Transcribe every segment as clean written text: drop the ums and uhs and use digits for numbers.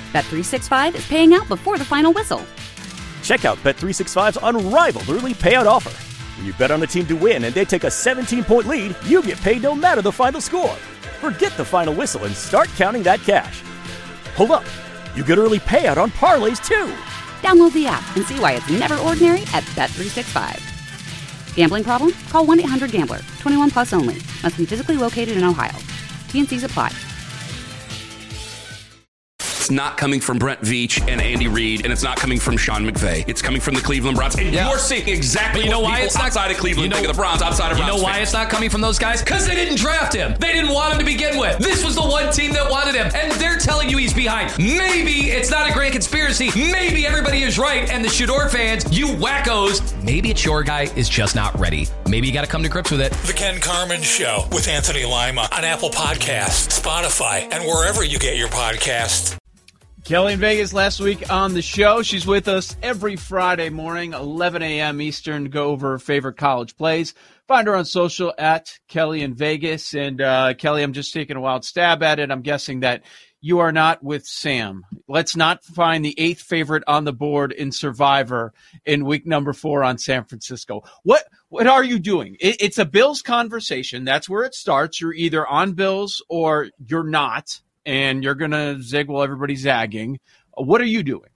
Bet365 is paying out before the final whistle. Check out Bet365's unrivaled early payout offer. When you bet on a team to win and they take a 17-point lead, you get paid no matter the final score. Forget the final whistle and start counting that cash. Hold up. You get early payout on parlays, too. Download the app and see why it's never ordinary at Bet365. Gambling problem? Call 1-800-GAMBLER. 21 plus only. Must be physically located in Ohio. T&Cs apply. It's not coming from Brent Veach and Andy Reid, and it's not coming from Sean McVay. It's coming from the Cleveland Browns. And you're seeing exactly what people outside of Cleveland think of the Browns, outside of Browns. You know why it's not coming from those guys? Because they didn't draft him. They didn't want him to begin with. This was the one team that wanted him, and they're telling you he's behind. Maybe it's not a grand conspiracy. Maybe everybody is right, and the Shador fans, you wackos, maybe it's your guy is just not ready. Maybe you got to come to grips with it. The Ken Carman Show with Anthony Lima on Apple Podcasts, Spotify, and wherever you get your podcasts. Kelly in Vegas last week on the show. She's with us every Friday morning, 11 a.m. Eastern, to go over her favorite college plays. Find her on social at Kelly in Vegas. And Kelly, I'm just taking a wild stab at it. I'm guessing that you are not with Sam. Let's not find the 8th favorite on the board in Survivor in week number 4 on San Francisco. What are you doing? It's a Bills conversation. That's where it starts. You're either on Bills or you're not. And you're going to zig while everybody's zagging. What are you doing?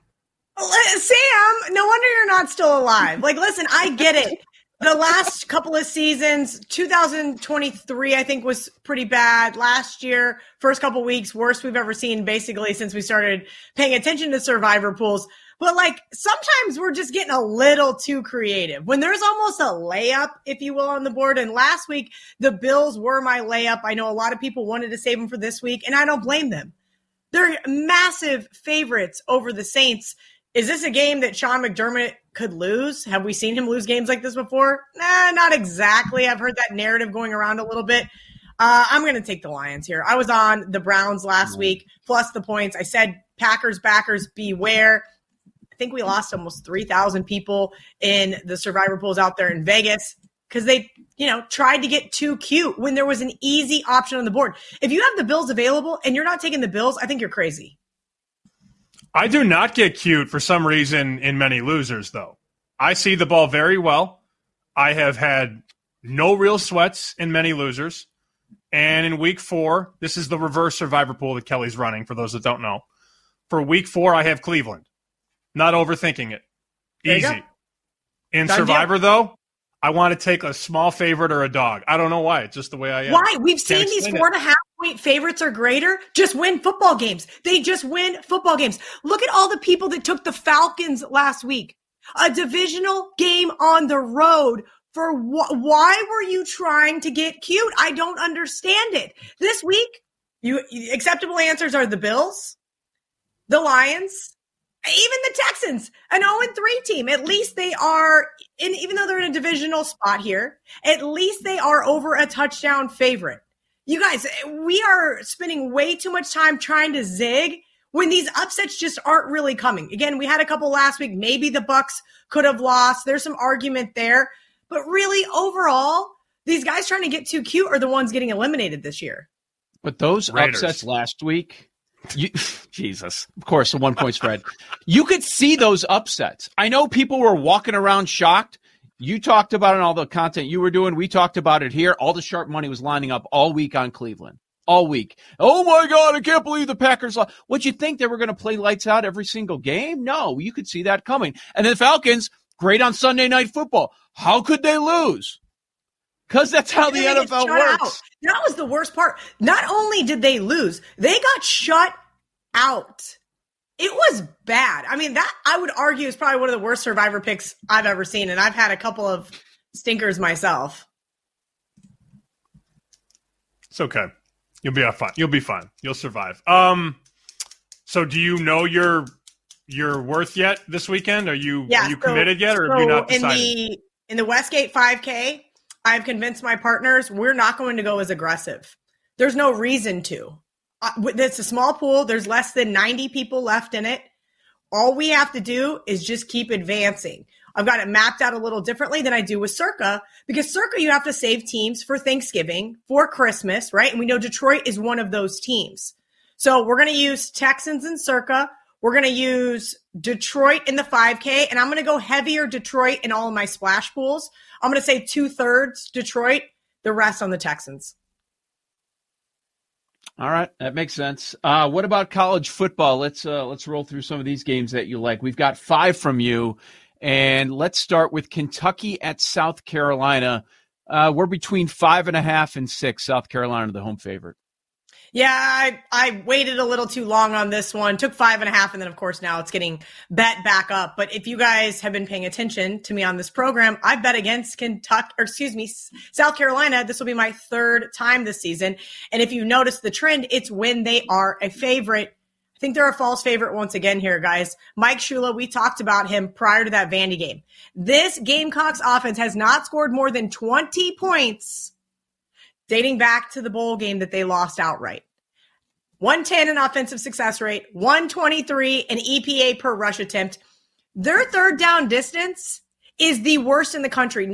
Sam, no wonder you're not still alive. Like, listen, I get it. The last couple of seasons, 2023, I think, was pretty bad. Last year, first couple weeks, worst we've ever seen basically since we started paying attention to Survivor pools. But, like, sometimes we're just getting a little too creative. When there's almost a layup, if you will, on the board. And last week, the Bills were my layup. I know a lot of people wanted to save them for this week, and I don't blame them. They're massive favorites over the Saints. Is this a game that Sean McDermott could lose? Have we seen him lose games like this before? Nah, not exactly. I've heard that narrative going around a little bit. I'm going to take the Lions here. I was on the Browns last week, plus the points. I said Packers, backers, beware. I think we lost almost 3,000 people in the Survivor pools out there in Vegas because they, tried to get too cute when there was an easy option on the board. If you have the Bills available and you're not taking the Bills, I think you're crazy. I do not get cute for some reason in many losers, though. I see the ball very well. I have had no real sweats in many losers. And in week 4, this is the reverse Survivor pool that Kelly's running, for those that don't know. For week 4, I have Cleveland. Not overthinking it. Easy. In Survivor, though, I want to take a small favorite or a dog. I don't know why. It's just the way I am. Why? We've seen these 4.5-point favorites or greater just win football games. They just win football games. Look at all the people that took the Falcons last week. A divisional game on the road. For why were you trying to get cute? I don't understand it. This week, acceptable answers are the Bills, the Lions, even the Texans, an 0-3 team. At least they are, even though they're in a divisional spot here, at least they are over a touchdown favorite. You guys, we are spending way too much time trying to zig when these upsets just aren't really coming. Again, we had a couple last week. Maybe the Bucs could have lost. There's some argument there. But really, overall, these guys trying to get too cute are the ones getting eliminated this year. But those upsets last week, Jesus, of course, the 1-point spread. You could see those upsets. I know people were walking around shocked. You talked about it in all the content you were doing. We talked about it here. All the sharp money was lining up all week on Cleveland. All week. Oh, my God, I can't believe the Packers lost. What, you think they were going to play lights out every single game? No, you could see that coming. And then the Falcons, great on Sunday Night Football. How could they lose? Because that's how the NFL works. That was the worst part. Not only did they lose, they got shut out. It was bad. I mean, that I would argue is probably one of the worst Survivor picks I've ever seen, and I've had a couple of stinkers myself. It's okay. You'll be fine. You'll be fine. You'll survive. So do you know your worth yet this weekend? Are you committed yet, or have you not decided? In the Westgate 5K, I've convinced my partners we're not going to go as aggressive. There's no reason to. It's a small pool. There's less than 90 people left in it. All we have to do is just keep advancing. I've got it mapped out a little differently than I do with Circa, because Circa, you have to save teams for Thanksgiving, for Christmas, right? And we know Detroit is one of those teams. So we're going to use Texans and Circa. We're going to use Detroit in the 5K, and I'm going to go heavier Detroit in all of my splash pools. I'm going to say 2/3 Detroit, the rest on the Texans. All right, that makes sense. What about college football? Let's roll through some of these games that you like. We've got 5 from you, and let's start with Kentucky at South Carolina. We're between 5.5 and 6. South Carolina, the home favorite. Yeah, I waited a little too long on this one. Took 5.5, and then of course now it's getting bet back up. But if you guys have been paying attention to me on this program, I bet against South Carolina. This will be my 3rd time this season. And if you notice the trend, it's when they are a favorite. I think they're a false favorite once again here, guys. Mike Shula, we talked about him prior to that Vandy game. This Gamecocks offense has not scored more than 20 points dating back to the bowl game that they lost outright. 110 in offensive success rate, 123 in EPA per rush attempt. Their third down distance is the worst in the country,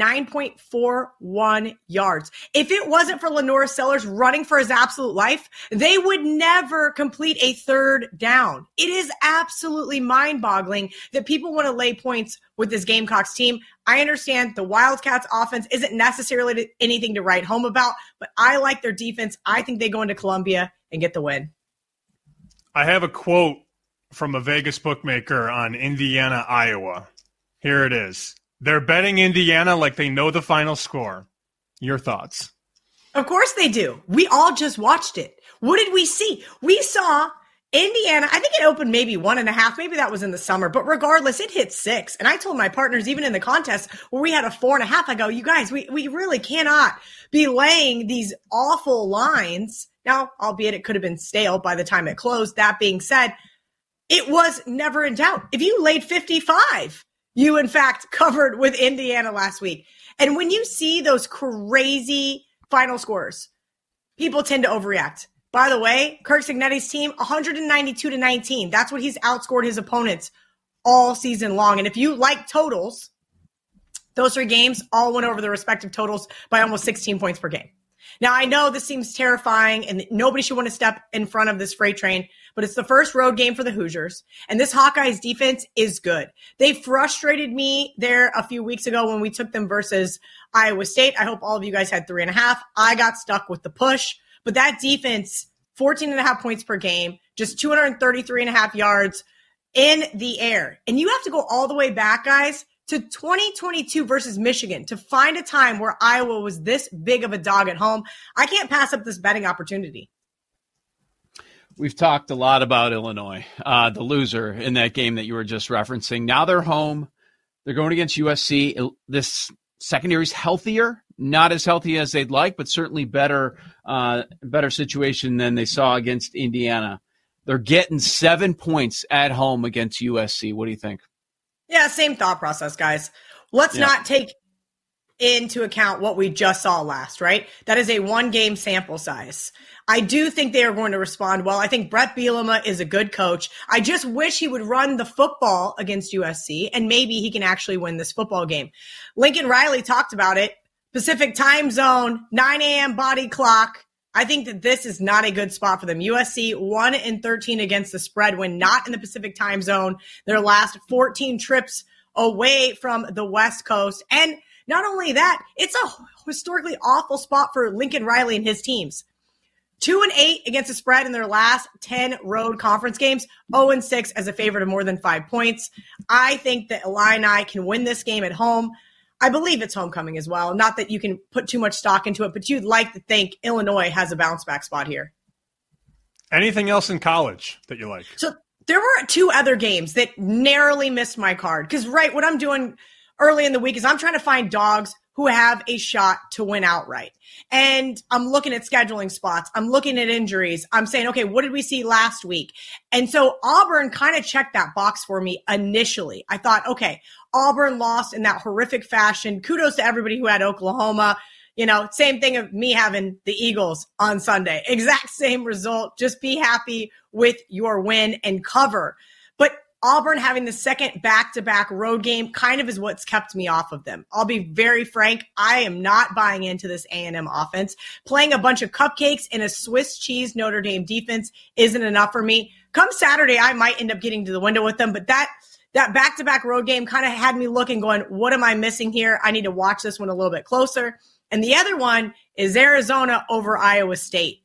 9.41 yards. If it wasn't for Lenore Sellers running for his absolute life, they would never complete a third down. It is absolutely mind-boggling that people want to lay points with this Gamecocks team. I understand the Wildcats offense isn't necessarily anything to write home about, but I like their defense. I think they go into Columbia and get the win. I have a quote from a Vegas bookmaker on Indiana, Iowa. Here it is. They're betting Indiana like they know the final score. Your thoughts? Of course they do. We all just watched it. What did we see? We saw Indiana. I think it opened maybe 1.5. Maybe that was in the summer. But regardless, it hit 6. And I told my partners, even in the contest where we had a 4.5, I go, you guys, we really cannot be laying these awful lines. Now, albeit it could have been stale by the time it closed. That being said, it was never in doubt. If you laid 55, you, in fact, covered with Indiana last week. And when you see those crazy final scores, people tend to overreact. By the way, Kirk Cignetti's team, 192-19. That's what he's outscored his opponents all season long. And if you like totals, those 3 games all went over the respective totals by almost 16 points per game. Now, I know this seems terrifying and nobody should want to step in front of this freight train, but it's the first road game for the Hoosiers, and this Hawkeyes defense is good. They frustrated me there a few weeks ago when we took them versus Iowa State. I hope all of you guys had 3.5. I got stuck with the push, but that defense, 14.5 points per game, just 233.5 yards in the air. And you have to go all the way back, guys, to 2022 versus Michigan to find a time where Iowa was this big of a dog at home. I can't pass up this betting opportunity. We've talked a lot about Illinois, the loser in that game that you were just referencing. Now they're home. They're going against USC. This secondary is healthier, not as healthy as they'd like, but certainly better situation than they saw against Indiana. They're getting 7 points at home against USC. What do you think? Yeah, same thought process, guys. Let's not take into account what we just saw last, right? That is a 1-game sample size. I do think they are going to respond well. I think Brett Bielema is a good coach. I just wish he would run the football against USC, and maybe he can actually win this football game. Lincoln Riley talked about it. Pacific time zone, 9 a.m. body clock. I think that this is not a good spot for them. USC 1-13 against the spread when not in the Pacific time zone. Their last 14 trips away from the West Coast. And not only that, it's a historically awful spot for Lincoln Riley and his teams. 2-8 against the spread in their last 10 road conference games. 0-6 as a favorite of more than 5 points. I think that Illini can win this game at home. I believe it's homecoming as well. Not that you can put too much stock into it, but you'd like to think Illinois has a bounce back spot here. Anything else in college that you like? So there were 2 other games that narrowly missed my card. Because, right, what I'm doing early in the week is I'm trying to find dogs who have a shot to win outright. And I'm looking at scheduling spots. I'm looking at injuries. I'm saying, okay, what did we see last week? And so Auburn kind of checked that box for me initially. I thought, okay, Auburn lost in that horrific fashion. Kudos to everybody who had Oklahoma. You know, same thing of me having the Eagles on Sunday. Exact same result. Just be happy with your win and cover. But Auburn having the second back-to-back road game kind of is what's kept me off of them. I'll be very frank. I am not buying into this A&M offense. Playing a bunch of cupcakes in a Swiss cheese Notre Dame defense isn't enough for me. Come Saturday, I might end up getting to the window with them, but that back-to-back road game kind of had me looking, going, what am I missing here? I need to watch this one a little bit closer. And the other one is Arizona over Iowa State.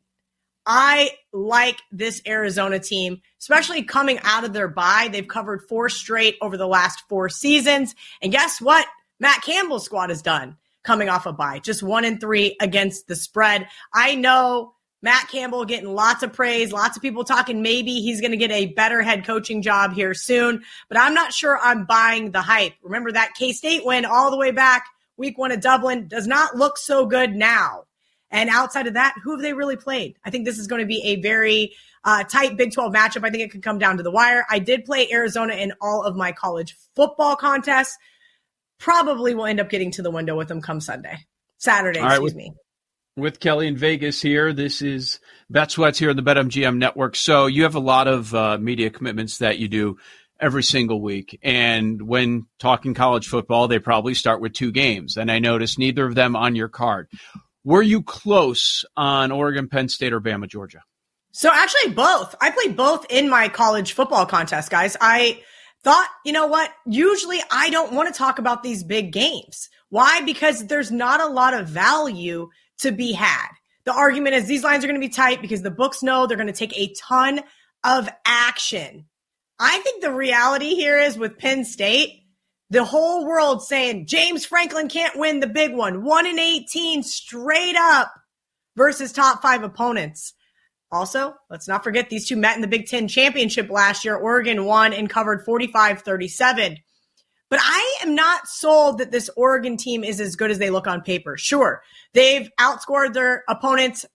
I like this Arizona team, especially coming out of their bye. They've covered 4 straight over the last 4 seasons. And guess what? Matt Campbell's squad is done coming off a bye, just 1-3 against the spread. I know Matt Campbell getting lots of praise, lots of people talking maybe he's going to get a better head coaching job here soon, but I'm not sure I'm buying the hype. Remember that K-State win all the way back week 1 at Dublin does not look so good now. And outside of that, who have they really played? I think this is going to be a very tight Big 12 matchup. I think it could come down to the wire. I did play Arizona in all of my college football contests. Probably will end up getting to the window with them come Saturday, excuse me. With Kelly in Vegas here, this is Bet Sweats here on the BetMGM Network. So you have a lot of media commitments that you do every single week. And when talking college football, they probably start with 2 games. And I noticed neither of them on your card. Were you close on Oregon, Penn State, or Bama, Georgia? So actually both. I played both in my college football contest, guys. I thought, you know what? Usually I don't want to talk about these big games. Why? Because there's not a lot of value to be had. The argument is these lines are going to be tight because the books know they're going to take a ton of action. I think the reality here is with Penn State, the whole world saying James Franklin can't win the big one. 1-18 straight up versus top 5 opponents. Also, let's not forget these two met in the Big Ten championship last year. Oregon won and covered 45-37. But I am not sold that this Oregon team is as good as they look on paper. Sure, they've outscored their opponents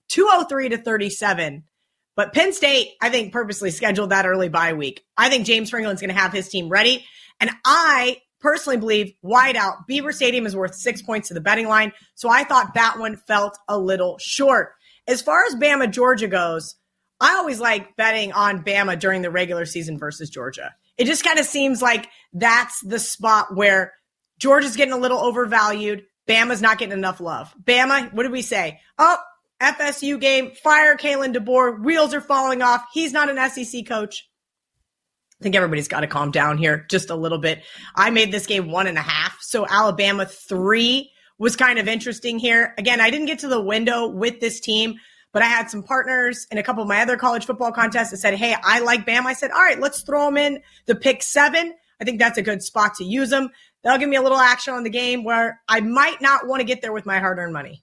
203-37. But Penn State, I think, purposely scheduled that early bye week. I think James Franklin's going to have his team ready. And I personally believe wide out, Beaver Stadium is worth 6 points to the betting line. So I thought that one felt a little short. As far as Bama, Georgia goes, I always like betting on Bama during the regular season versus Georgia. It just kind of seems like that's the spot where Georgia's getting a little overvalued. Bama's not getting enough love. Bama, what did we say? Oh, FSU game, fire Kalen DeBoer, wheels are falling off. He's not an SEC coach. I think everybody's got to calm down here just a little bit. I made this game 1.5, so Alabama 3 was kind of interesting here. Again, I didn't get to the window with this team, but I had some partners in a couple of my other college football contests that said, hey, I like Bama. I said, all right, let's throw them in the pick 7. I think that's a good spot to use them. That'll give me a little action on the game where I might not want to get there with my hard-earned money.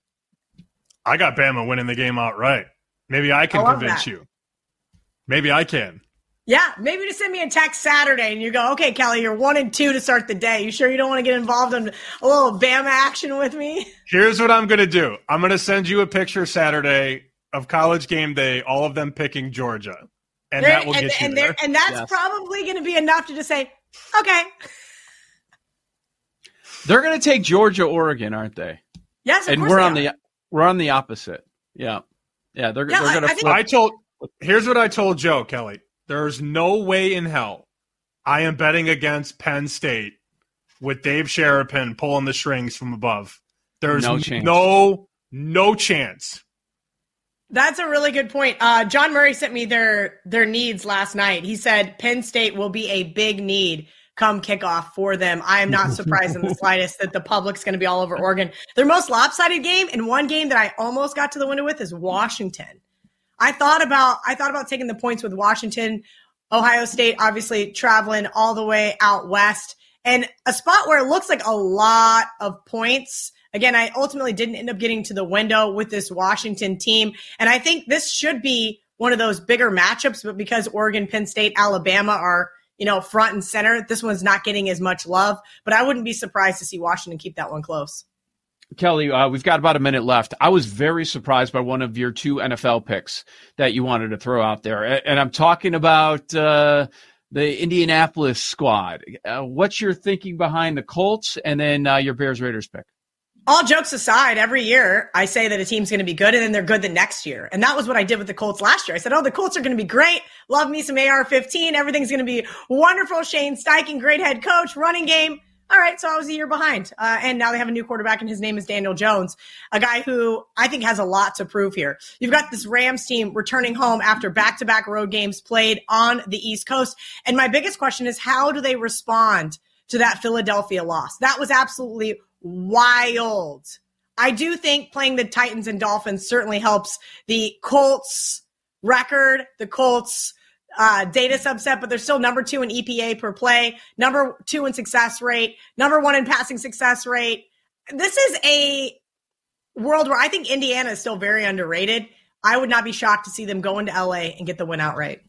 I got Bama winning the game outright. Maybe I can convince you. Maybe I can. Yeah, maybe just send me a text Saturday and you go, okay, Kelly, you're 1-2 to start the day. You sure you don't want to get involved in a little Bama action with me? Here's what I'm going to do. I'm going to send you a picture Saturday of College Game Day, all of them picking Georgia. And that will get you there. And that's probably going to be enough to just say, okay. They're going to take Georgia, Oregon, aren't they? Yes, of and course we're on the opposite. Yeah. Yeah, they're going to flip. Here's what I told Joe, Kelly. There's no way in hell I am betting against Penn State with Dave Sherapin pulling the strings from above. There's no chance. That's a really good point. John Murray sent me their needs last night. He said Penn State will be a big need come kickoff for them. I am not surprised in the slightest that the public's going to be all over Oregon. Their most lopsided game, and one game that I almost got to the window with, is Washington. I thought about taking the points with Washington. Ohio State obviously traveling all the way out west, and a spot where it looks like a lot of points. Again, I ultimately didn't end up getting to the window with this Washington team, and I think this should be one of those bigger matchups, but because Oregon, Penn State, Alabama are, front and center, this one's not getting as much love, but I wouldn't be surprised to see Washington keep that one close. Kelly, we've got about a minute left. I was very surprised by one of your 2 NFL picks that you wanted to throw out there. And I'm talking about the Indianapolis squad. What's your thinking behind the Colts and then your Bears-Raiders pick? all jokes aside, every year I say that a team's going to be good and then they're good the next year. And that was what I did with the Colts last year. I said, the Colts are going to be great. Love me some AR-15. Everything's going to be wonderful. Shane Steichen, great head coach, running game. All right, so I was a year behind. And now they have a new quarterback, and his name is Daniel Jones, a guy who I think has a lot to prove here. You've got this Rams team returning home after back-to-back road games played on the East Coast. And my biggest question is, how do they respond to that Philadelphia loss? That was absolutely wild. I do think playing the Titans and Dolphins certainly helps the Colts record, the Colts data subset, but they're still number 2 in EPA per play, number 2 in success rate, number 1 in passing success rate. This is a world where I think Indiana is still very underrated. I would not be shocked to see them go into LA and get the win outright.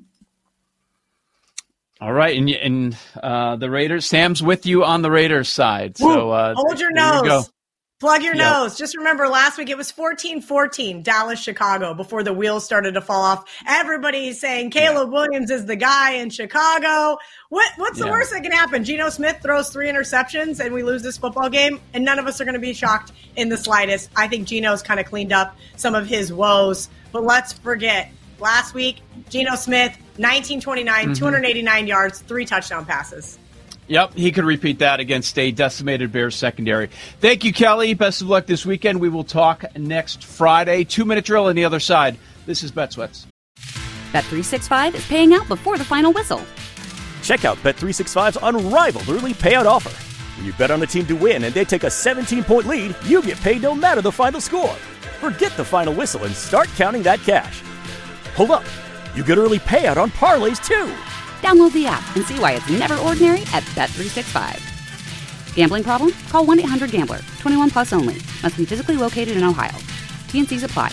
All right, and the Raiders, Sam's with you on the Raiders side. So hold your nose. Plug your nose. Just remember last week it was 14-14 Dallas-Chicago before the wheels started to fall off. Everybody's saying Caleb Williams is the guy in Chicago. What's the worst that can happen? Geno Smith throws 3 interceptions and we lose this football game, and none of us are going to be shocked in the slightest. I think Geno's kind of cleaned up some of his woes. But let's forget, last week, Geno Smith, 19-29, 289 yards, 3 touchdown passes. Yep, he could repeat that against a decimated Bears secondary. Thank you, Kelly. Best of luck this weekend. We will talk next Friday. 2-minute drill on the other side. This is BetSweats. Bet365 is paying out before the final whistle. Check out Bet365's unrivaled early payout offer. When you bet on a team to win and they take a 17-point lead, you get paid no matter the final score. Forget the final whistle and start counting that cash. Hold up. You get early payout on parlays, too. Download the app and see why it's never ordinary at Bet365. Gambling problem? Call 1-800-GAMBLER. 21 plus only. Must be physically located in Ohio. T&Cs apply.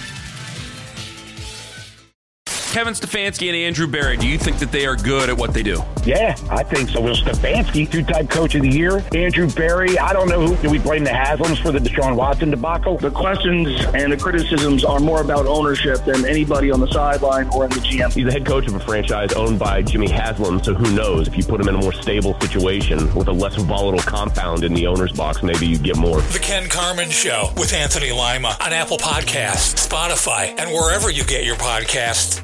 Kevin Stefanski and Andrew Berry, do you think that they are good at what they do? Yeah, I think so. Well, Stefanski, 2-time coach of the year. Andrew Berry, I don't know who. Do we blame the Haslams for the Deshaun Watson debacle? The questions and the criticisms are more about ownership than anybody on the sideline or in the GM. He's the head coach of a franchise owned by Jimmy Haslam, so who knows? If you put him in a more stable situation with a less volatile compound in the owner's box, maybe you get more. The Ken Carman Show with Anthony Lima on Apple Podcasts, Spotify, and wherever you get your podcasts.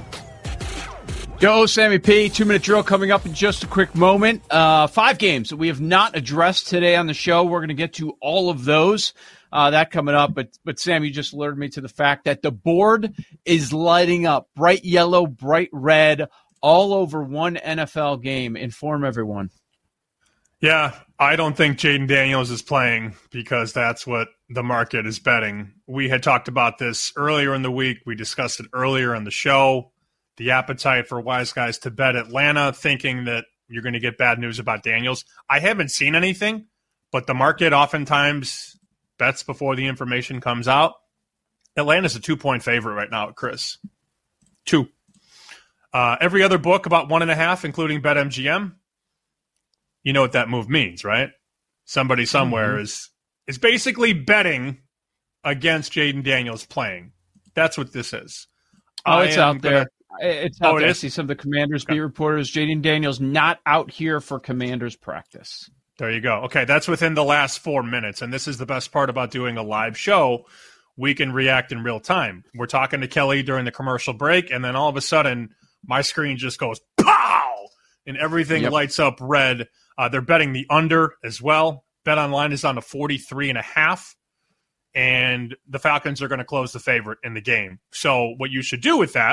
Yo, Sammy P. 2-minute drill coming up in just a quick moment. 5 games that we have not addressed today on the show. We're going to get to all of those. That coming up. But Sam, you just alerted me to the fact that the board is lighting up. Bright yellow, bright red, all over one NFL game. Inform everyone. Yeah, I don't think Jaden Daniels is playing because that's what the market is betting. We had talked about this earlier in the week. We discussed it earlier on the show. The appetite for wise guys to bet Atlanta, thinking that you're going to get bad news about Daniels. I haven't seen anything, but the market oftentimes bets before the information comes out. Atlanta's a 2-point favorite right now, Chris. 2. Every other book about 1.5, including BetMGM. You know what that move means, right? Somebody somewhere is basically betting against Jaden Daniels playing. That's what this is. It's out there. It's out there. I see some of the Commanders beat reporters. Jaden Daniels not out here for Commanders practice. There you go. Okay, that's within the last 4 minutes, and this is the best part about doing a live show. We can react in real time. We're talking to Kelly during the commercial break, and then all of a sudden, my screen just goes pow, and everything lights up red. They're betting the under as well. BetOnline is on to 43.5. And the Falcons are going to close the favorite in the game. So what you should do with that,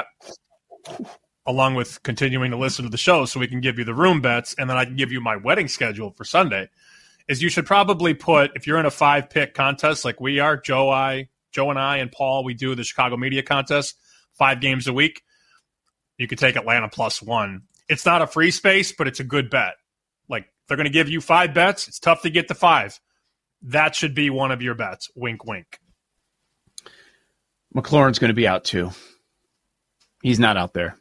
along with continuing to listen to the show so we can give you the room bets and then I can give you my wedding schedule for Sunday, is you should probably put, if you're in a 5-pick contest like we are, Joe and I and Paul, we do the Chicago Media Contest 5 games a week, you could take Atlanta +1. It's not a free space, but it's a good bet. Like, they're going to give you 5 bets. It's tough to get to 5. That should be one of your bets. Wink, wink. McLaurin's going to be out too. He's not out there.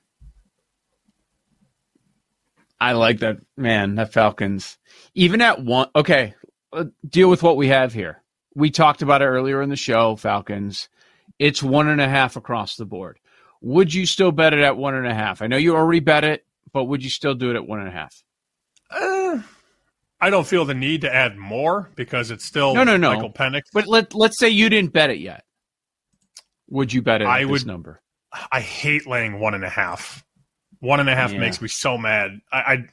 I like that, man, that Falcons. Even at 1, okay, deal with what we have here. We talked about it earlier in the show, Falcons. It's 1.5 across the board. Would you still bet it at 1.5? I know you already bet it, but would you still do it at 1.5? I don't feel the need to add more because it's still no. Michael Penix. But let's say you didn't bet it yet. Would you bet it at this number? I hate laying 1.5. 1.5 makes me so mad. I'd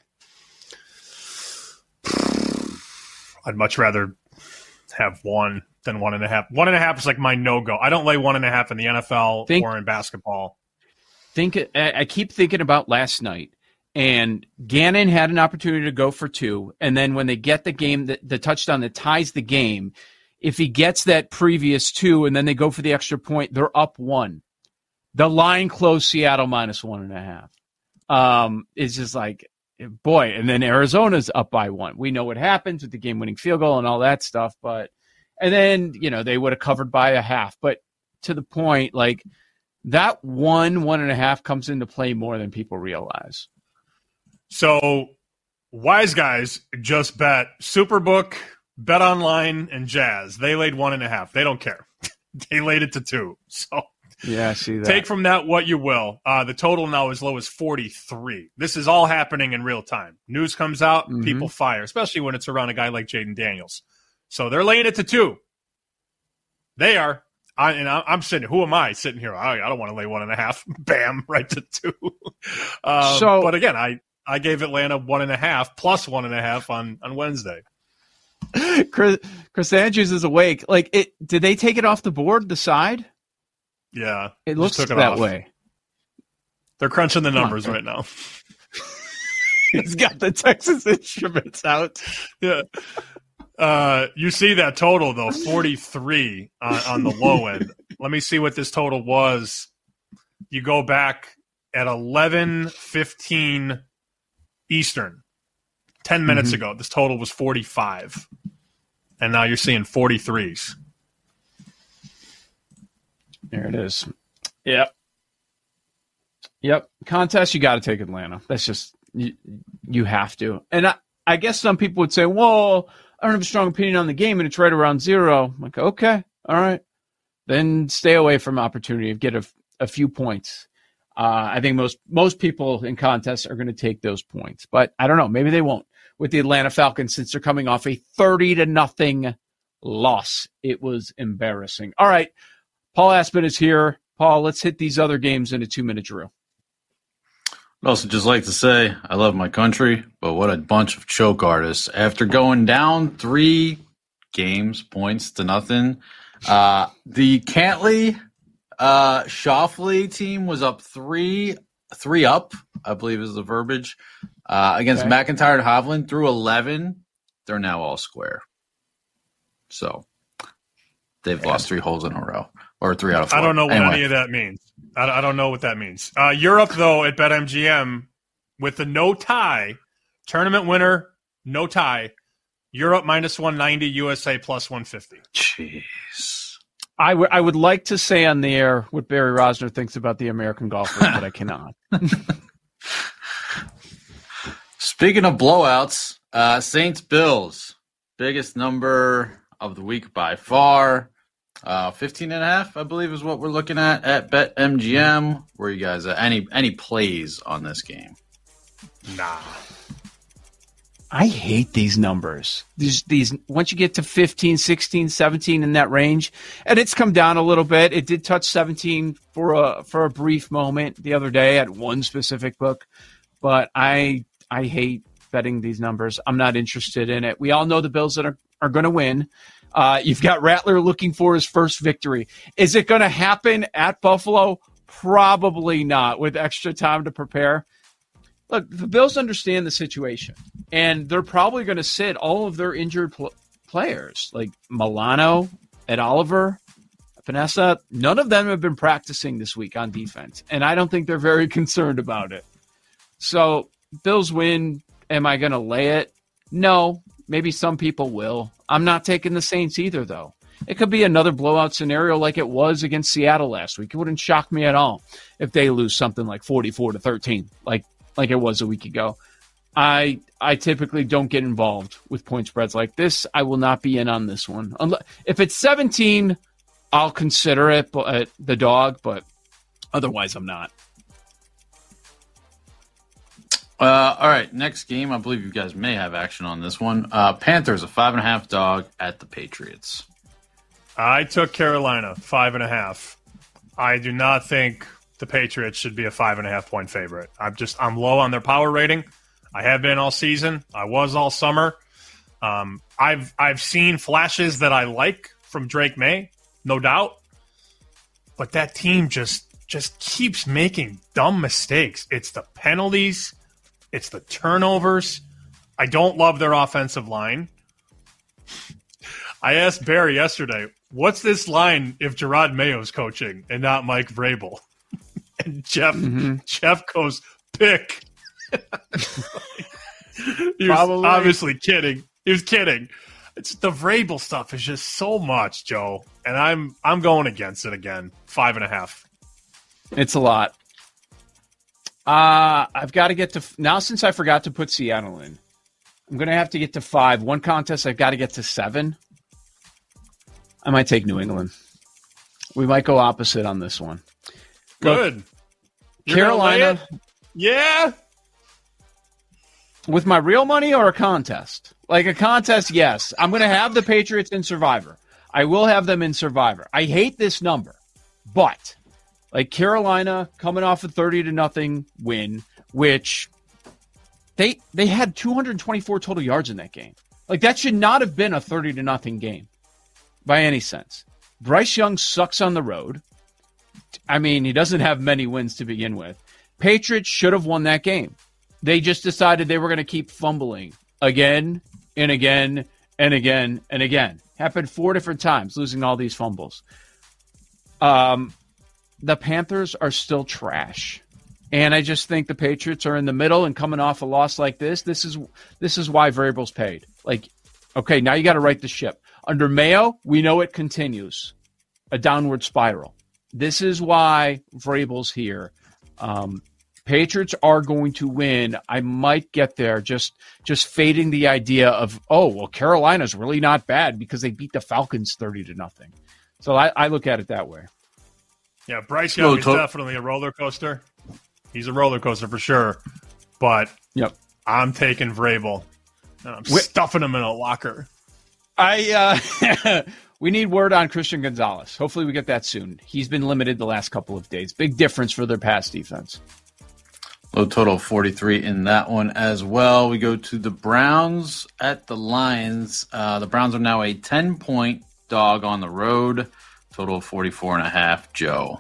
much rather have 1 than 1.5. 1.5 is like my no-go. I don't lay 1.5 in the NFL or in basketball. I keep thinking about last night, and Gannon had an opportunity to go for 2, and then when they get the game, the touchdown that ties the game, if he gets that previous 2 and then they go for the extra point, they're up 1. The line closed Seattle minus 1.5. It's just like, boy, and then Arizona's up by 1. We know what happens with the game-winning field goal and all that stuff, and then, they would have covered by 0.5. But to the point, like, that 1.5 comes into play more than people realize. So, wise guys just bet Superbook, Bet Online, and Jazz. They laid 1.5. They don't care. They laid it to 2. So, yeah, I see that. Take from that what you will. The total now as low as 43. This is all happening in real time. News comes out, people fire, especially when it's around a guy like Jaden Daniels. So they're laying it to 2. They are. I'm sitting. Who am I sitting here? I don't want to lay 1.5. Bam, right to 2. But again, I gave Atlanta 1.5 plus 1.5 on Wednesday. Chris Andrews is awake. Like, did they take it off the board? The side? Yeah, it looks that way. They're crunching the numbers right now. He's got the Texas Instruments out. Yeah. You see that total, though, 43 on the low end. Let me see what this total was. You go back at 11:15 Eastern, 10 minutes ago. This total was 45. And now you're seeing 43s. There it is. Yep. Contest, you got to take Atlanta. That's just, you have to. And I guess some people would say, well, I don't have a strong opinion on the game, and it's right around 0. I'm like, okay, all right. Then stay away from opportunity. Get a few points. I think most people in contests are going to take those points. But I don't know. Maybe they won't with the Atlanta Falcons since they're coming off a 30-0 loss. It was embarrassing. All right. Paul Aspen is here. Paul, let's hit these other games in a 2-minute drill. I'd also just like to say I love my country, but what a bunch of choke artists. After going down 3 points to nothing, the Cantley Shoffley team was up 3 up, I believe is the verbiage, against McIntyre and Hovland through 11. They're now all square. So they've lost 3 holes in a row, or 3 out of 4. I don't know what any of that means. I don't know what that means. Europe, though, at BetMGM, with the no tie, tournament winner, no tie, Europe minus 190, USA plus 150. Jeez. I would like to say on the air what Barry Rosner thinks about the American golfers, but I cannot. Speaking of blowouts, Saints-Bills, biggest number of the week by far. 15.5, I believe, is what we're looking at BetMGM. Where you guys at? Any plays on this game? Nah. I hate these numbers. These once you get to 15, 16, 17 in that range, and it's come down a little bit. It did touch 17 for a brief moment the other day at one specific book, but I hate betting these numbers. I'm not interested in it. We all know the Bills that are going to win. You've got Rattler looking for his first victory. Is it going to happen at Buffalo? Probably not, with extra time to prepare. Look, the Bills understand the situation, and they're probably going to sit all of their injured players, like Milano, Ed Oliver, Vanessa. None of them have been practicing this week on defense, and I don't think they're very concerned about it. So, Bills win. Am I going to lay it? No. Maybe some people will. I'm not taking the Saints either, though. It could be another blowout scenario like it was against Seattle last week. It wouldn't shock me at all if they lose something like 44-13, like it was a week ago. I typically don't get involved with point spreads like this. I will not be in on this one. If it's 17, I'll consider it, but the dog, but otherwise I'm not. All right, next game. I believe you guys may have action on this one. Panthers, a 5.5 dog at the Patriots. I took Carolina, 5.5. I do not think the Patriots should be a 5.5 point favorite. I'm low on their power rating. I have been all season. I was all summer. I've seen flashes that I like from Drake May, no doubt. But that team just keeps making dumb mistakes. It's the penalties. It's the turnovers. I don't love their offensive line. I asked Barry yesterday, what's this line if Gerard Mayo's coaching and not Mike Vrabel? And Jeff goes, pick. He was obviously kidding. He was kidding. It's the Vrabel stuff is just so much, Joe. And I'm going against it again. 5.5. It's a lot. I've got to get to now. Since I forgot to put Seattle in, I'm going to have to get to 5. One contest, I've got to get to 7. I might take New England. We might go opposite on this one. Good. Look, Carolina. Yeah. With my real money or a contest? Like a contest, yes. I'm going to have the Patriots in Survivor. I will have them in Survivor. I hate this number, but like Carolina coming off a 30-0 win, which they had 224 total yards in that game. Like that should not have been a 30-0 game by any sense. Bryce Young sucks on the road. I mean, he doesn't have many wins to begin with. Patriots should have won that game. They just decided they were going to keep fumbling again and again and again and again. Happened 4 different times, losing all these fumbles. The Panthers are still trash. And I just think the Patriots are in the middle and coming off a loss like this. This is why Vrabel's paid. Like, okay, now you got to right the ship. Under Mayo, we know it continues. A downward spiral. This is why Vrabel's here. Patriots are going to win. I might get there just fading the idea of, oh, well, Carolina's really not bad because they beat the Falcons 30-0. So I look at it that way. Yeah, Bryce Young is definitely a roller coaster. He's a roller coaster for sure. But I'm taking Vrabel. And I'm stuffing him in a locker. We need word on Christian Gonzalez. Hopefully we get that soon. He's been limited the last couple of days. Big difference for their pass defense. Low total 43 in that one as well. We go to the Browns at the Lions. The Browns are now a 10-point dog on the road. Total 44.5. Joe.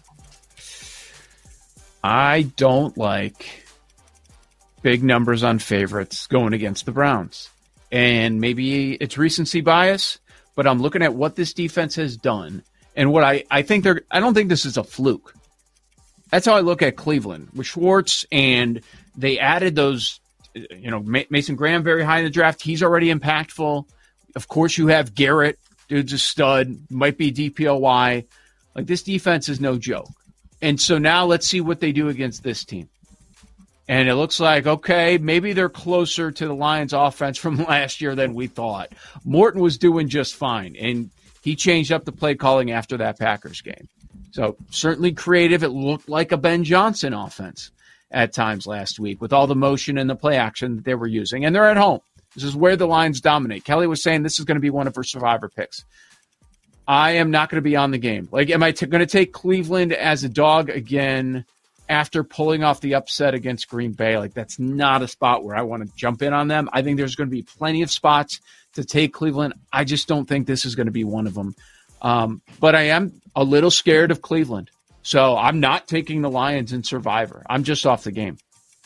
I don't like big numbers on favorites going against the Browns. And maybe it's recency bias, but I'm looking at what this defense has done and what I think I don't think this is a fluke. That's how I look at Cleveland with Schwartz, and they added those, Mason Graham very high in the draft. He's already impactful. Of course, you have Garrett, dude's a stud, might be DPOY. Like, this defense is no joke. And so now let's see what they do against this team. And it looks like, okay, maybe they're closer to the Lions offense from last year than we thought. Morton was doing just fine, and he changed up the play calling after that Packers game. So certainly creative. It looked like a Ben Johnson offense at times last week with all the motion and the play action that they were using. And they're at home. This is where the Lions dominate. Kelly was saying this is going to be one of her survivor picks. I am not going to be on the game. Like, am I going to take Cleveland as a dog again after pulling off the upset against Green Bay? Like, that's not a spot where I want to jump in on them. I think there's going to be plenty of spots to take Cleveland. I just don't think this is going to be one of them. But I am a little scared of Cleveland. So I'm not taking the Lions in Survivor. I'm just off the game.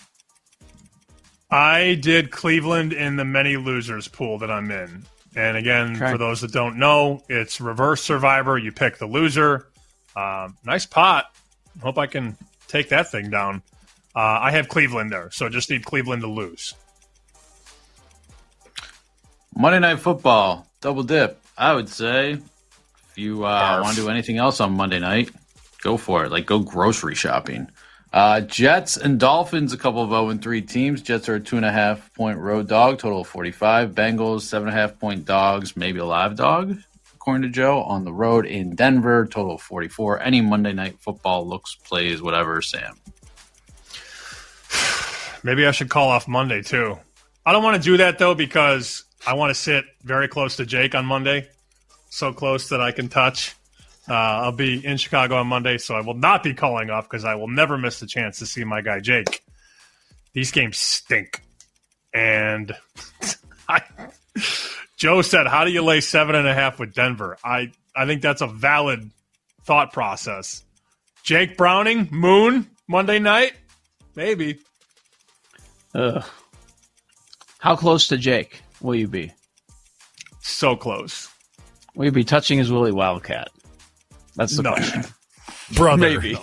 I did Cleveland in the many losers pool that I'm in. And again, for those that don't know, it's reverse Survivor. You pick the loser. Nice pot. Hope I can take that thing down. I have Cleveland there, so just need Cleveland to lose. Monday Night Football, double dip. I would say if you want to do anything else on Monday night, go for it. Like, go grocery shopping. Jets and Dolphins, a couple of 0-3 teams. Jets are a 2.5-point road dog, total of 45. Bengals, 7.5-point dogs, maybe a live dog, according to Joe, on the road in Denver, total of 44. Any Monday Night Football looks, plays, whatever, Sam. Maybe I should call off Monday, too. I don't want to do that, though, because I want to sit very close to Jake on Monday. So close that I can touch. I'll be in Chicago on Monday, so I will not be calling off because I will never miss the chance to see my guy Jake. These games stink. And Joe said, how do you lay 7.5 with Denver? I think that's a valid thought process. Jake Browning, Moon, Monday night? Maybe. How close to Jake will you be? So close. Will you be touching his Willie Wildcat? That's the question. Brother. Maybe.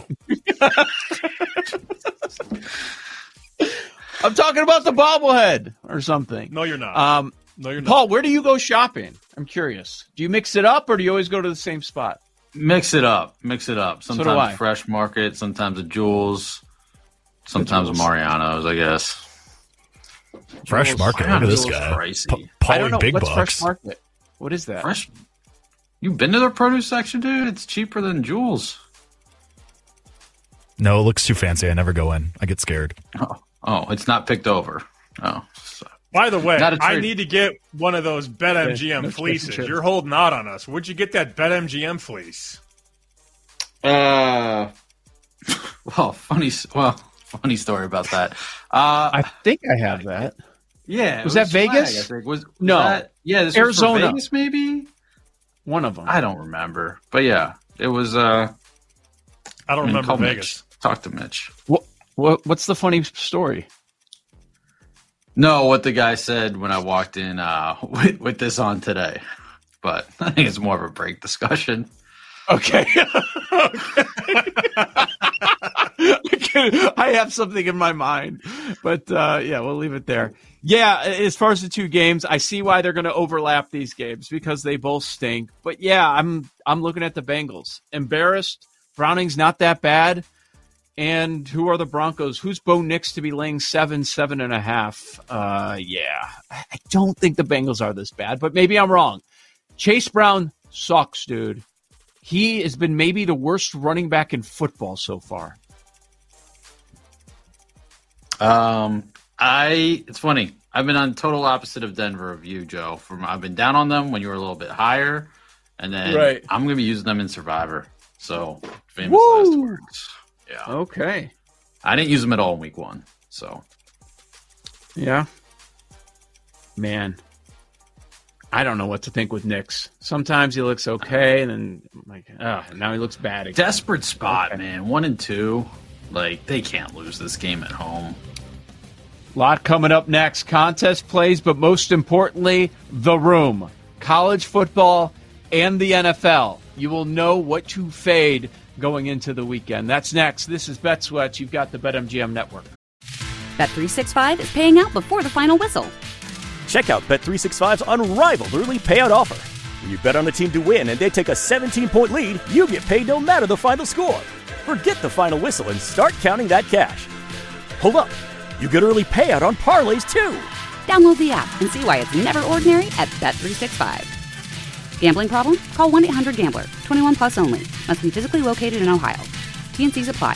I'm talking about the bobblehead or something. No, you're not. No, you're not. Paul, where do you go shopping? I'm curious. Do you mix it up or do you always go to the same spot? Mix it up. Sometimes So do I. Fresh Market, sometimes at Jewel's, sometimes at Mariano's, I guess. Fresh Market. Look at this Jewel's guy. pricey. I don't know. Big What's bucks. Fresh Market? What is that? Fresh. You've been to their produce section, dude? It's cheaper than Jewel's. No, it looks too fancy. I never go in. I get scared. Oh, it's not picked over. Oh. By the way, Not a trade. I need to get one of those BetMGM no fleeces. trade. You're holding out on us. Where'd you get that BetMGM fleece? Funny story about that. I think I have that. Yeah. Was that Vegas? Flag, I think. No. This was Arizona. for Vegas, maybe? One of them. I don't remember. But yeah, it was. I don't remember call Vegas. Mitch. Talk to Mitch. What's the funny story? No, what the guy said when I walked in with this on today. But I think it's more of a break discussion. Okay. I have something in my mind, but we'll leave it there. Yeah, as far as the two games, I see why they're going to overlap these games because they both stink. But yeah, I'm looking at the Bengals. Embarrassed. Browning's not that bad. And who are the Broncos? Who's Bo Nix to be laying 7.5? Yeah, I don't think the Bengals are this bad, but maybe I'm wrong. Chase Brown sucks, dude. He has been maybe the worst running back in football so far. It's funny. I've been on total opposite of Denver of you, Joe. I've been down on them when you were a little bit higher, and then I'm going to be using them in Survivor. So famous last words. Yeah. Okay. I didn't use them at all in week 1. So. Yeah. Man. I don't know what to think with Nix. Sometimes he looks okay, and then now he looks bad again. Desperate spot, man. 1-2. Like, they can't lose this game at home. A lot coming up next. Contest plays, but most importantly, The Room. College football and the NFL. You will know what to fade going into the weekend. That's next. This is Bet Sweats. You've got the BetMGM Network. Bet365 is paying out before the final whistle. Check out Bet365's unrivaled early payout offer. When you bet on a team to win and they take a 17-point lead, you get paid no matter the final score. Forget the final whistle and start counting that cash. Hold up. You get early payout on parlays, too. Download the app and see why it's never ordinary at Bet365. Gambling problem? Call 1-800-GAMBLER. 21 plus only. Must be physically located in Ohio. T&Cs apply.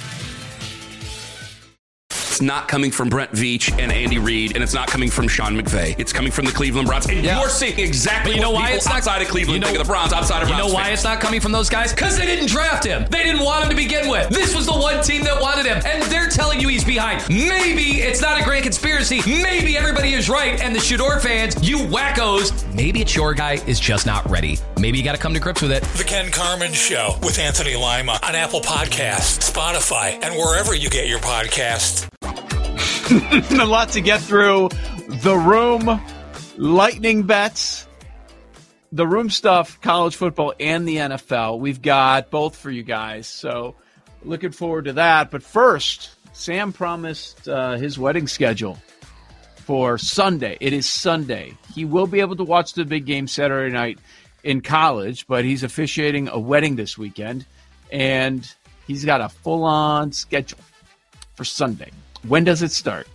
It's not coming from Brent Veach and Andy Reid, and it's not coming from Sean McVay. It's coming from the Cleveland Browns. And you're seeing exactly what people outside of Cleveland think of the Browns, outside of Browns. You know why it's not coming from those guys? Because they didn't draft him. They didn't want him to begin with. This was the one team that wanted him, and they're telling you he's behind. Maybe it's not a grand conspiracy. Maybe everybody is right, and the Shador fans, you wackos, maybe it's your guy is just not ready. Maybe you got to come to grips with it. The Ken Carman Show with Anthony Lima on Apple Podcasts, Spotify, and wherever you get your podcasts. A lot to get through. The Room, lightning bets, the Room stuff, college football, and the NFL. We've got both for you guys, so looking forward to that. But first, Sam promised his wedding schedule for Sunday. It is Sunday. He will be able to watch the big game Saturday night in college, but he's officiating a wedding this weekend, and he's got a full-on schedule for Sunday. When does it start?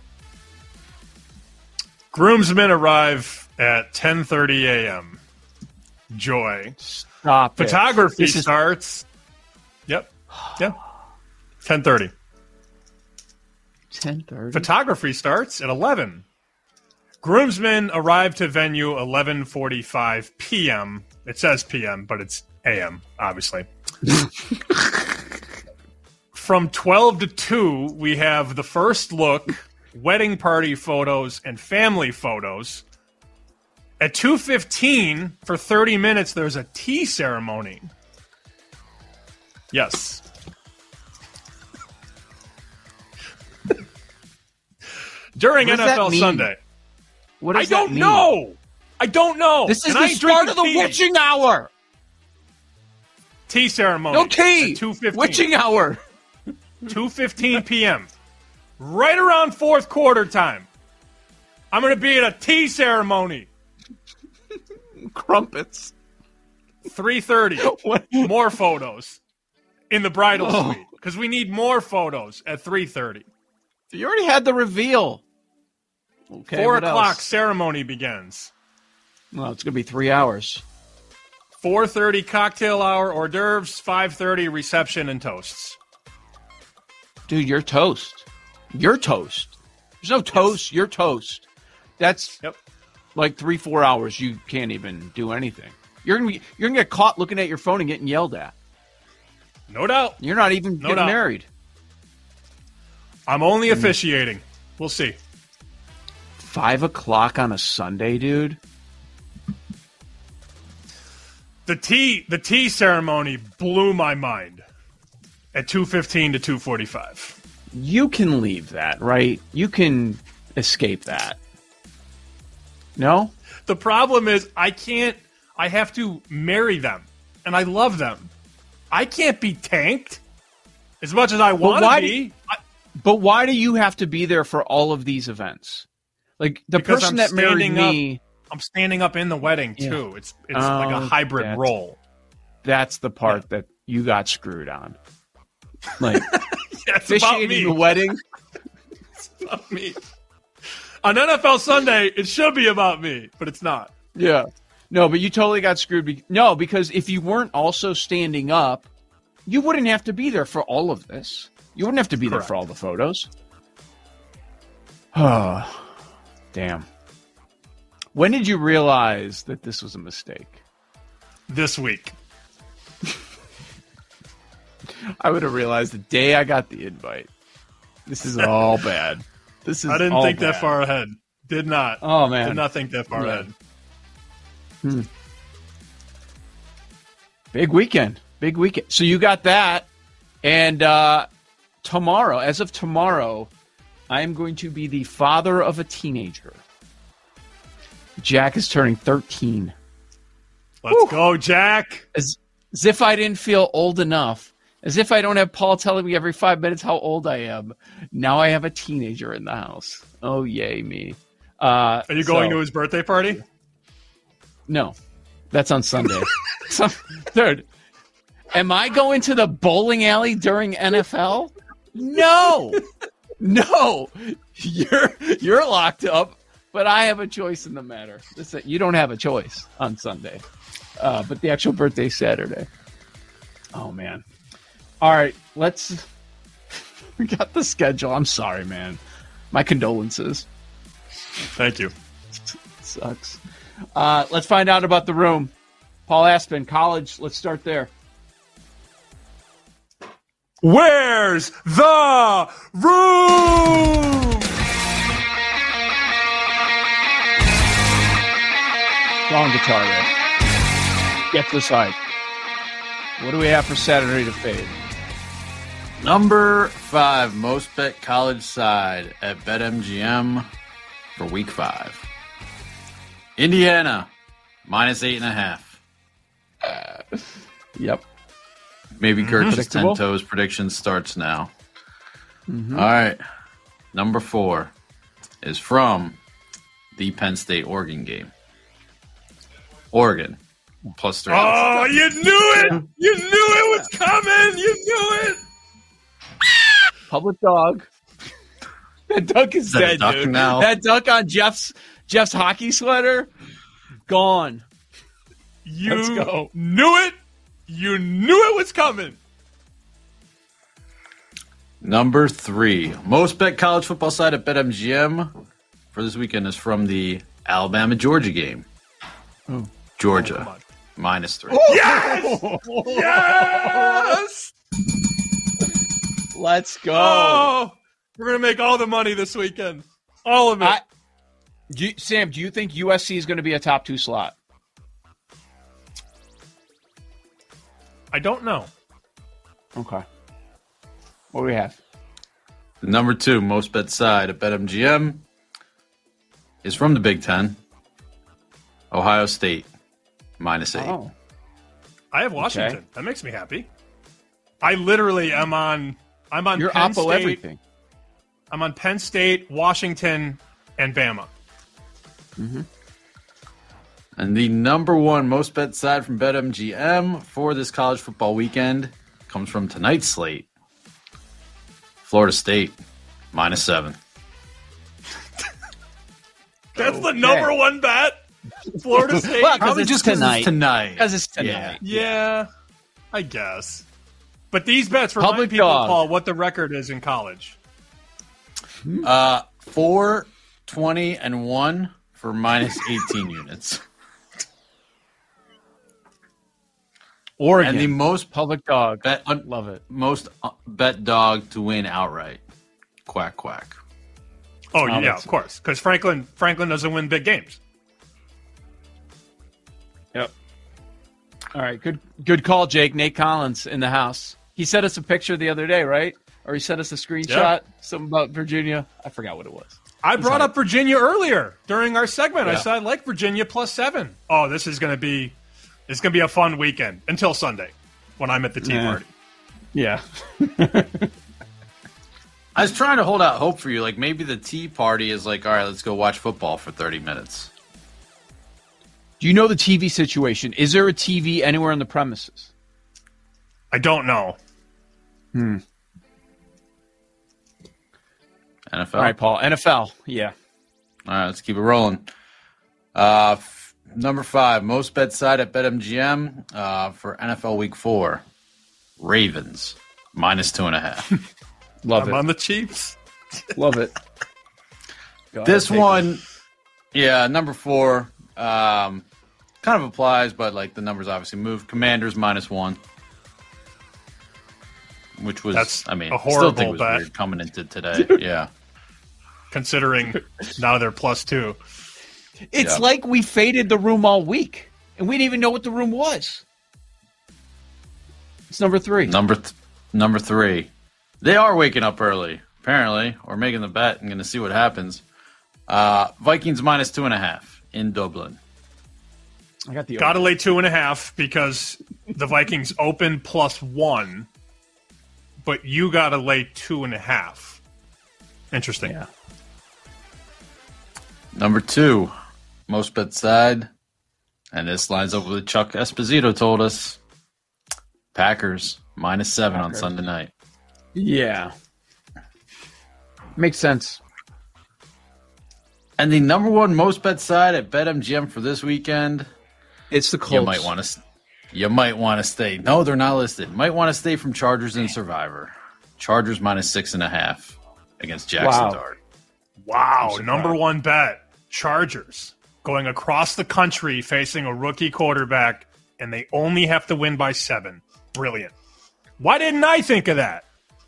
Groomsmen arrive at 10:30 a.m. Joy. Stop it. Photography starts. Yep. 10:30. 10:30. Photography starts at 11. Groomsmen arrive to venue 11:45 p.m. It says p.m., but it's a.m., obviously. From 12 to 2, we have the first look, wedding party photos, and family photos. At 2:15, for 30 minutes, there's a tea ceremony. Yes. During NFL Sunday. What does I don't that mean? know. I don't know. This is And the start of the tea. witching hour. Tea ceremony. No tea. At 2:15. Witching hour. 2:15 p.m. Right around fourth quarter time. I'm going to be at a tea ceremony. Crumpets. 3:30. More photos in the bridal suite because we need more photos at 3:30. You already had the reveal. Okay, 4 what o'clock else? ceremony begins. Well, it's going to be 3 hours. 4:30 cocktail hour, hors d'oeuvres. 5:30 reception and toasts. Dude, you're toast. You're toast. There's no toast. Yes. You're toast. That's like 3-4 hours. You can't even do anything. You're gonna get caught looking at your phone and getting yelled at. No doubt. You're not even getting married. I'm only officiating. We'll see. 5 o'clock on a Sunday, dude. The tea ceremony blew my mind at 2:15 to 2:45. You can leave that, right? You can escape that. No? The problem is I have to marry them, and I love them. I can't be tanked as much as I want to be. But why do you have to be there for all of these events? Like the Because person I'm that married standing me... I'm standing up in the wedding, too. It's like a hybrid role. That's the part that you got screwed on. Like, it's about me. officiating the wedding. It's about me. On NFL Sunday, it should be about me, but it's not. Yeah. No, but you totally got screwed. No, because if you weren't also standing up, you wouldn't have to be there for all of this. You wouldn't have to be there for all the photos. Oh, damn. When did you realize that this was a mistake? This week. I would have realized the day I got the invite. This is all bad. I didn't think that far ahead. Did not. Oh, man. Did not think that far ahead. Big weekend. Big weekend. So you got that. And tomorrow, as of tomorrow, I am going to be the father of a teenager. Jack is turning 13. Let's go, Jack. As if I didn't feel old enough. As if I don't have Paul telling me every 5 minutes how old I am. Now I have a teenager in the house. Oh, yay, me. Are you going to his birthday party? No. That's on Sunday. Third. Am I going to the bowling alley during NFL? No. No. You're locked up, but I have a choice in the matter. Listen, you don't have a choice on Sunday. But the actual birthday's Saturday. Oh, man. All right, we got the schedule. I'm sorry, man. My condolences. Thank you. Sucks. Let's find out about the room. Paul Aspen, college. Let's start there. Where's the room? Strong guitar riff. Get this hype. What do we have for Saturday to fade? Number 5, most bet college side at BetMGM for week 5. Indiana, minus 8.5. Yep. Maybe Kirk's 10 toes prediction starts now. Mm-hmm. All right. Number 4 is from the Penn State-Oregon game. Oregon, plus 3. Oh, you knew it! You knew it was coming! You knew it! Public dog. That duck is dead, dude. Now? That duck on Jeff's hockey sweater, gone. Let's go. Knew it. You knew it was coming. Number 3, most bet college football side at BetMGM for this weekend is from the Alabama-Georgia game. Oh. Georgia, -3. Yes! Yes! Let's go. Oh, we're going to make all the money this weekend. All of it. Sam, do you think USC is going to be a top 2 slot? I don't know. Okay. What do we have? The number 2 most bet side at BetMGM is from the Big Ten. Ohio State, -8. Oh. I have Washington. Okay. That makes me happy. I literally am on. I'm on. You're Penn Oppo State. Everything. I'm on Penn State, Washington, and Bama. Mm-hmm. And the number 1 most bet side from BetMGM for this college football weekend comes from tonight's slate. Florida State, -7. That's the number 1 bet. Florida State. Well, probably just because it's tonight. Because it's tonight. Yeah, I guess. But these bets remind Public people, dog. Paul, what the record is in college. 4, 20, and 1 for -18 units. Oregon. And the most public dog. Bet, Love it. Most bet dog to win outright. Quack, quack. Oh, yeah, of course. Because Franklin doesn't win big games. Yep. All right. Good call, Jake. Nate Collins in the house. He sent us a picture the other day, right? Or he sent us a screenshot. Yeah. Something about Virginia. I forgot what it was. I brought up Virginia earlier during our segment. Yeah. I said I like Virginia +7. Oh, this is going to be a fun weekend until Sunday when I'm at the tea party. Yeah. I was trying to hold out hope for you. Like maybe the tea party is like, all right, let's go watch football for 30 minutes. Do you know the TV situation? Is there a TV anywhere on the premises? I don't know. NFL. All right, Paul. NFL. Yeah. All right, let's keep it rolling. Number 5, most bet side at BetMGM for NFL Week 4. Ravens, -2.5. Love I'm it. on the Chiefs. Love it. This one, yeah, number 4, kind of applies, but like the numbers obviously move. Commanders -1, which was, That's I mean, a still horrible think it was bet. weird coming into today. Yeah, Considering now they're +2. It's like we faded the room all week, and we didn't even know what the room was. It's number 3. Number 3. They are waking up early, apparently, or making the bet and going to see what happens. Vikings -2.5 in Dublin. I got the Got to lay 2.5 because the Vikings open +1, but you got to lay 2.5. Interesting. Yeah. Number 2, most bet side, and this lines up with what Chuck Esposito told us. Packers -7 on Sunday night. Yeah. Makes sense. And the number 1 most bet side at BetMGM for this weekend, it's the Colts. You might want to stay. No, they're not listed. Might want to stay from Chargers and Survivor. Chargers -6.5 against Jackson Dart. Wow, number 1 bet. Chargers going across the country facing a rookie quarterback, and they only have to win by 7. Brilliant. Why didn't I think of that?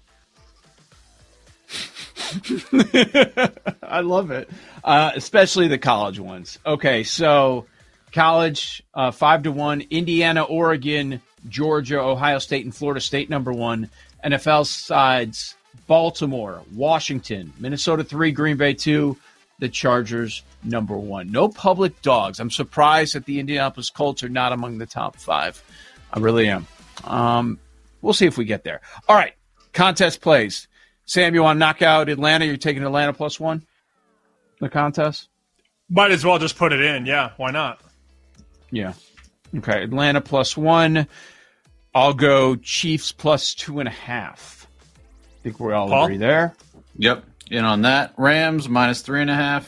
I love it, especially the college ones. Okay, so college 5-1, Indiana, Oregon, Georgia, Ohio State, and Florida State number 1. NFL sides: Baltimore, Washington, Minnesota 3, Green Bay 2, the Chargers number 1. No public dogs. I'm surprised that the Indianapolis Colts are not among the top 5. I really am. We'll see if we get there. All right, contest plays. Sam, you want to knock out Atlanta? You're taking Atlanta +1? The contest? Might as well just put it in. Yeah, why not? Yeah. Okay, Atlanta +1. I'll go Chiefs +2.5. I think we all Paul? agree there. Yep, in on that. Rams -3.5.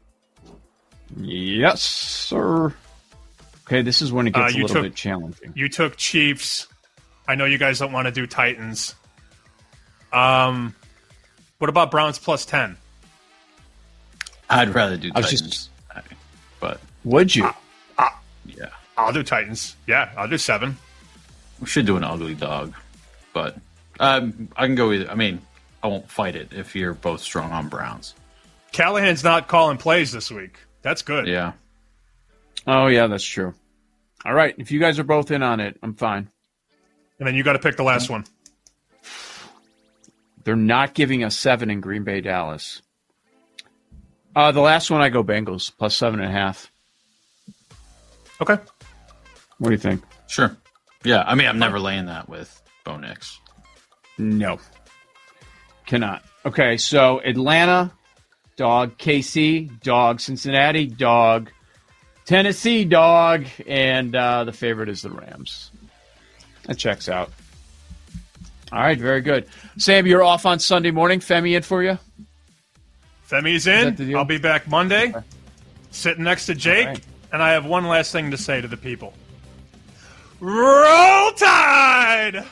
Yes, sir. Okay, this is when it gets a little bit challenging. You took Chiefs. I know you guys don't want to do Titans. What about Browns plus 10? I'd rather do Titans. But would you? Yeah. I'll do Titans. Yeah, I'll do 7. We should do an ugly dog. But I can go either. I mean, I won't fight it if you're both strong on Browns. Callahan's not calling plays this week. That's good. Yeah. Oh, yeah, that's true. All right. If you guys are both in on it, I'm fine. And then you got to pick the last one. They're not giving us 7 in Green Bay, Dallas. The last one, I go Bengals, plus 7.5. Okay. What do you think? Sure. Yeah, I mean, I'm never laying that with Bo Nix. No. Cannot. Okay, so Atlanta, dog. KC, dog. Cincinnati, dog. Tennessee, dog. And the favorite is the Rams. That checks out. All right, very good. Sam, you're off on Sunday morning. Femi in for you? Femi's in. I'll be back Monday, sitting next to Jake. Right. And I have one last thing to say to the people. Roll Tide!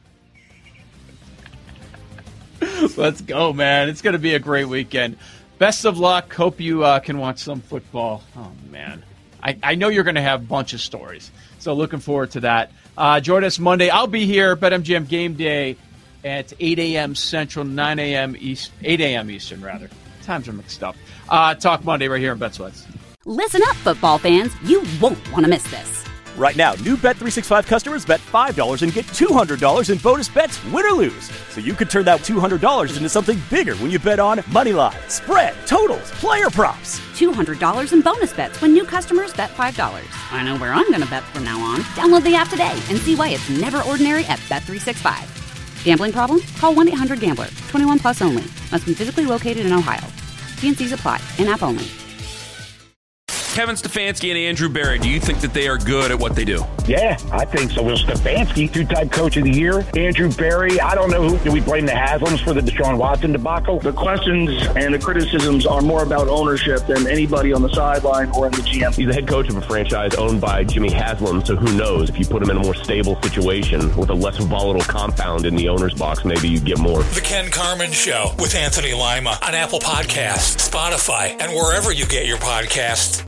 Let's go, man. It's going to be a great weekend. Best of luck. Hope you can watch some football. Oh, man. I know you're going to have a bunch of stories. So looking forward to that. Join us Monday. I'll be here, BetMGM Game Day at 8 a.m. Central, 9 a.m. East, 8 a.m. Eastern, rather. Times are mixed up. Talk Monday right here on BetSweats. Listen up, football fans. You won't want to miss this. Right now, new Bet365 customers bet $5 and get $200 in bonus bets, win or lose. So you could turn that $200 into something bigger when you bet on Moneyline, spread, totals, player props. $200 in bonus bets when new customers bet $5. I know where I'm going to bet from now on. Download the app today and see why it's never ordinary at Bet365. Gambling problem? Call 1-800-GAMBLER. 21 plus only. Must be physically located in Ohio. T&Cs apply. In-app only. Kevin Stefanski and Andrew Berry, do you think that they are good at what they do? Yeah, I think so. Will Stefanski, two-time coach of the year. Andrew Berry, I don't know who. Do we blame the Haslams for the Deshaun Watson debacle? The questions and the criticisms are more about ownership than anybody on the sideline or in the GM. He's the head coach of a franchise owned by Jimmy Haslam, so who knows? If you put him in a more stable situation with a less volatile compound in the owner's box, maybe you get more. The Ken Carman Show with Anthony Lima on Apple Podcasts, Spotify, and wherever you get your podcasts.